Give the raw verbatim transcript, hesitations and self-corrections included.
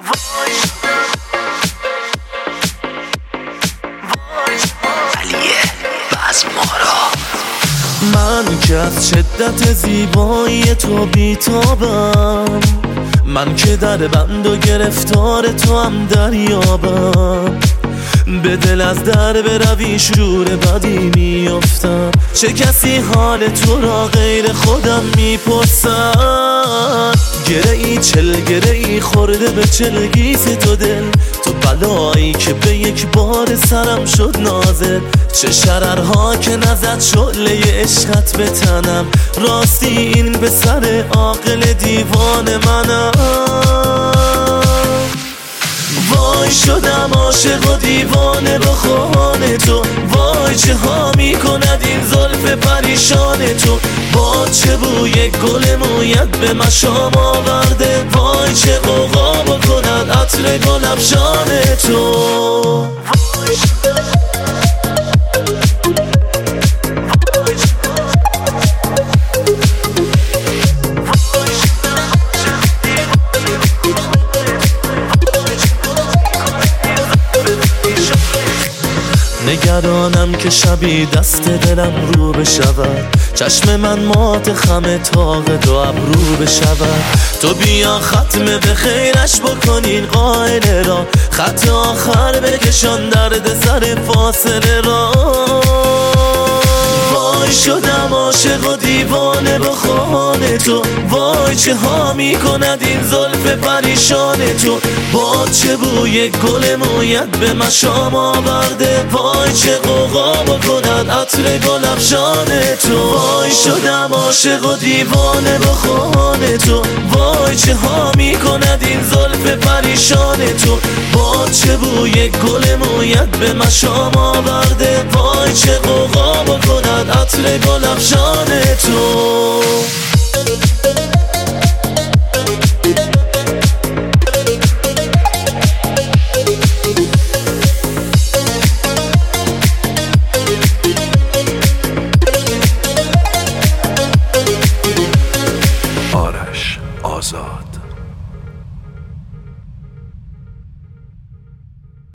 من که از شدت زیبایی تو بیتابم، من که در بند و گرفتار تو هم دریابم، به دل از در بروی شور بدی میافتم. چه کسی حال تو را غیر خودم میپرسد؟ گره ای چل گره ای خورده به چلگیز تو دل، تو بلایی که به یک بار سرم شد نازل. چه شررها که نزد شعله عشقت به تنم، راستی این به سر عاقل دیوان منم. وای شدم عاشق و دیوانه با خانه تو، وای چه ها می کند این زلف پریشان تو. با چه بوی گل مویت به مشام آورده، وای چه غوغا بکند عطر گل افشان تو. نگرانم که شبی دست دلم رو بشود، چشم من مات خم تاق دو ابرو بشود. تو بیا ختم به خیرش بکنین قائل را، خط آخر بکشان درد سر فاصله را. وای شدم عاشق و دیوانه با خانه تو، وای چه ها می کند این زلف پریشان تو. با چه بوی گل مویت به مشام آورده، وای چه غوغا بکند عطر گل افشان تو. وای شدم عاشق و دیوانه با خانه تو، وای چه ها می کند این زلف پریشان تو. با چه بوی گل مویت به مشام آورده، وای چه غوغا بکند عطر گل افشان تو.